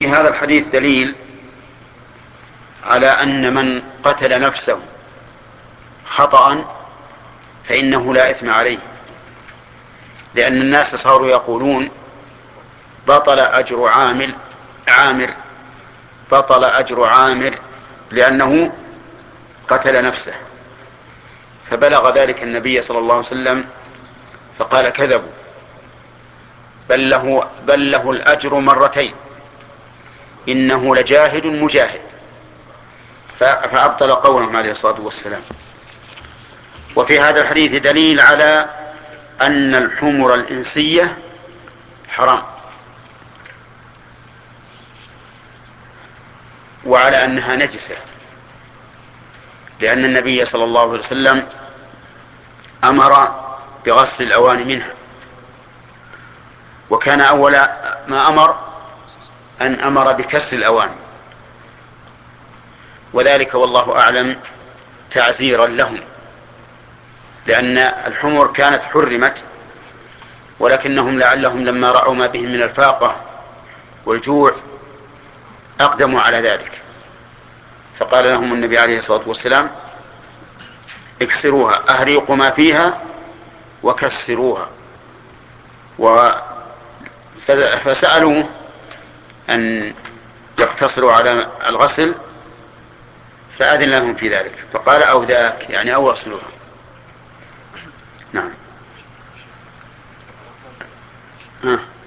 في هذا الحديث دليل على أن من قتل نفسه خطأ فإنه لا إثم عليه، لأن الناس صاروا يقولون بطل أجر عامر بطل أجر عامر لأنه قتل نفسه، فبلغ ذلك النبي صلى الله عليه وسلم فقال كذبوا، بل له الأجر مرتين، إنه لجاهد مجاهد، فأبطل قولهم عليه الصلاة والسلام. وفي هذا الحديث دليل على أن الحمر الإنسية حرام، وعلى أنها نجسة، لأن النبي صلى الله عليه وسلم أمر بغسل الأواني منها، وكان أول ما أمر أن أمر بكسر الأواني، وذلك والله أعلم تعزيرا لهم، لأن الحمر كانت حرمت، ولكنهم لعلهم لما رأوا ما بهم من الفاقة والجوع أقدموا على ذلك، فقال لهم النبي عليه الصلاة والسلام اكسروها، أهريقوا ما فيها وكسروها. فسألوا أن يقتصروا على الغسل فأذن لهم في ذلك، فقال أو ذاك يعني أو اغسلوها. نعم.